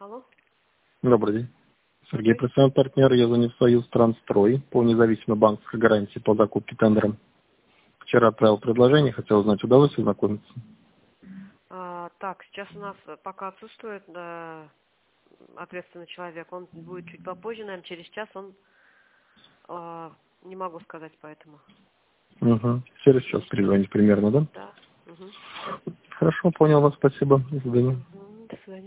Алло. Добрый день. Сергей, профессиональный партнер. Я звоню в Союз Трансстрой по независимой банковской гарантии по закупке тендером. Вчера отправил предложение, хотел узнать, удалось ознакомиться? Так, сейчас у нас пока отсутствует ответственный человек. Он будет чуть попозже, наверное, через час. Он не могу сказать поэтому. Угу. Через час перезвонить примерно, да? Да. Угу. Хорошо, понял вас, спасибо. До свидания. До свидания.